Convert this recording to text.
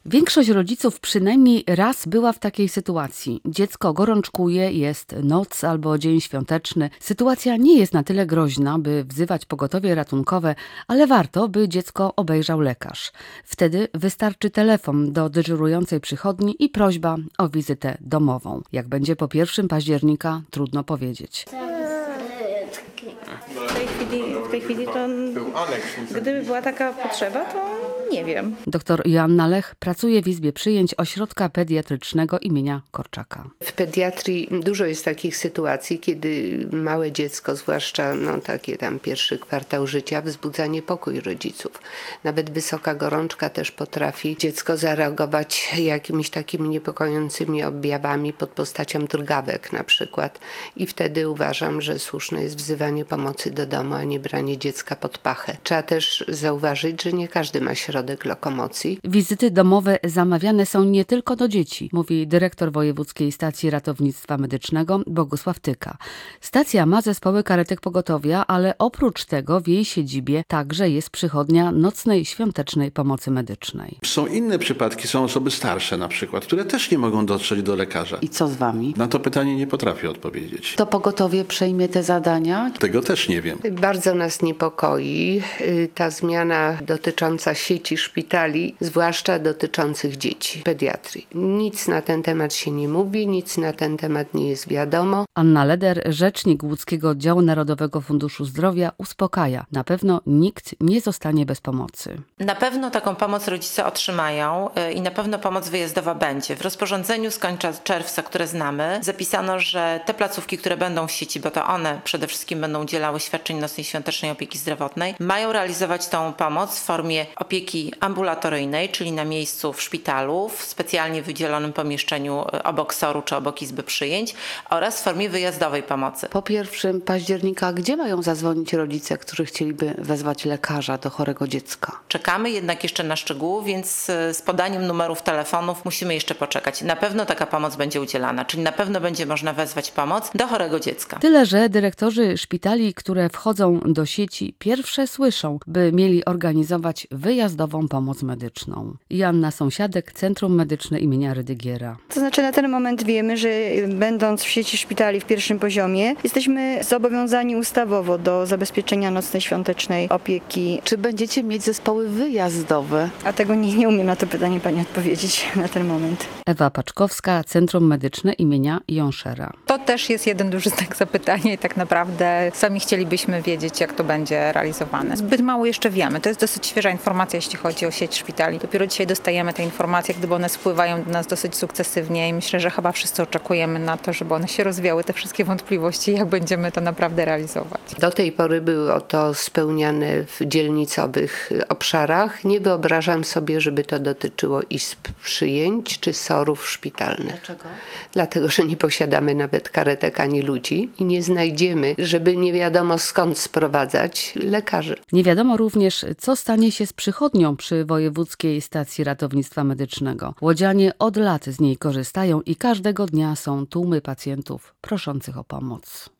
Większość rodziców przynajmniej raz była w takiej sytuacji. Dziecko gorączkuje, jest noc albo dzień świąteczny. Sytuacja nie jest na tyle groźna, by wzywać pogotowie ratunkowe, ale warto, by dziecko obejrzał lekarz. Wtedy wystarczy telefon do dyżurującej przychodni i prośba o wizytę domową. Jak będzie po 1 października, trudno powiedzieć. W tej chwili to, gdyby była taka potrzeba, to nie wiem. Dr Joanna Lech pracuje w Izbie Przyjęć Ośrodka Pediatrycznego imienia Korczaka. W pediatrii dużo jest takich sytuacji, kiedy małe dziecko, zwłaszcza takie tam pierwszy kwartał życia, wzbudza niepokój rodziców. Nawet wysoka gorączka też potrafi dziecko zareagować jakimiś takimi niepokojącymi objawami pod postacią drgawek na przykład. I wtedy uważam, że słuszne jest wzywanie pomocy do domu, a nie branie dziecka pod pachę. Trzeba też zauważyć, że nie każdy ma środek lokomocji. Wizyty domowe zamawiane są nie tylko do dzieci, mówi dyrektor Wojewódzkiej Stacji Ratownictwa Medycznego Bogusław Tyka. Stacja ma zespoły karetek pogotowia, ale oprócz tego w jej siedzibie także jest przychodnia nocnej świątecznej pomocy medycznej. Są inne przypadki, są osoby starsze na przykład, które też nie mogą dotrzeć do lekarza. I co z wami? Na to pytanie nie potrafię odpowiedzieć. To pogotowie przejmie te zadania? Tego też nie wiem. Bardzo nas niepokoi ta zmiana dotycząca sieci szpitali, zwłaszcza dotyczących dzieci, pediatrii. Nic na ten temat się nie mówi, nic na ten temat nie jest wiadomo. Anna Leder, rzecznik Łódzkiego Oddziału Narodowego Funduszu Zdrowia, uspokaja. Na pewno nikt nie zostanie bez pomocy. Na pewno taką pomoc rodzice otrzymają i na pewno pomoc wyjazdowa będzie. W rozporządzeniu z końca czerwca, które znamy, zapisano, że te placówki, które będą w sieci, bo to one przede wszystkim będą udzielały świadczeń nocnej świątecznej opieki zdrowotnej, mają realizować tą pomoc w formie opieki ambulatoryjnej, czyli na miejscu w szpitalu, w specjalnie wydzielonym pomieszczeniu obok SOR-u czy obok Izby Przyjęć oraz w formie wyjazdowej pomocy. Po 1 października gdzie mają zadzwonić rodzice, którzy chcieliby wezwać lekarza do chorego dziecka? Czekamy jednak jeszcze na szczegóły, więc z podaniem numerów telefonów musimy jeszcze poczekać. Na pewno taka pomoc będzie udzielana, czyli na pewno będzie można wezwać pomoc do chorego dziecka. Tyle, że dyrektorzy szpitali, które wchodzą do sieci, pierwsze słyszą, by mieli organizować wyjazdową pomoc medyczną. Joanna Sąsiadek, Centrum Medyczne imienia Rydygiera. To znaczy na ten moment wiemy, że będąc w sieci szpitali w 1 poziomie, jesteśmy zobowiązani ustawowo do zabezpieczenia nocnej świątecznej opieki. Czy będziecie mieć zespoły wyjazdowe? A tego nie umiem na to pytanie pani odpowiedzieć na ten moment. Ewa Paczkowska, Centrum Medyczne imienia Jonszera. To też jest jeden duży znak zapytania i tak naprawdę sami chcielibyśmy wiedzieć, jak to będzie realizowane. Zbyt mało jeszcze wiemy. To jest dosyć świeża informacja, jeśli chodzi o sieć szpitali. Dopiero dzisiaj dostajemy te informacje, gdyby one spływają do nas dosyć sukcesywnie i myślę, że chyba wszyscy oczekujemy na to, żeby one się rozwiały, te wszystkie wątpliwości, jak będziemy to naprawdę realizować. Do tej pory było to spełniane w dzielnicowych obszarach. Nie wyobrażam sobie, żeby to dotyczyło izb przyjęć czy SOR-ów szpitalnych. Dlaczego? Dlatego, że nie posiadamy nawet karetek ani ludzi i nie znajdziemy, żeby nie wiadomo skąd sprowadzać lekarzy. Nie wiadomo również, co stanie się z przychodnią przy Wojewódzkiej Stacji Ratownictwa Medycznego. Łodzianie od lat z niej korzystają i każdego dnia są tłumy pacjentów proszących o pomoc.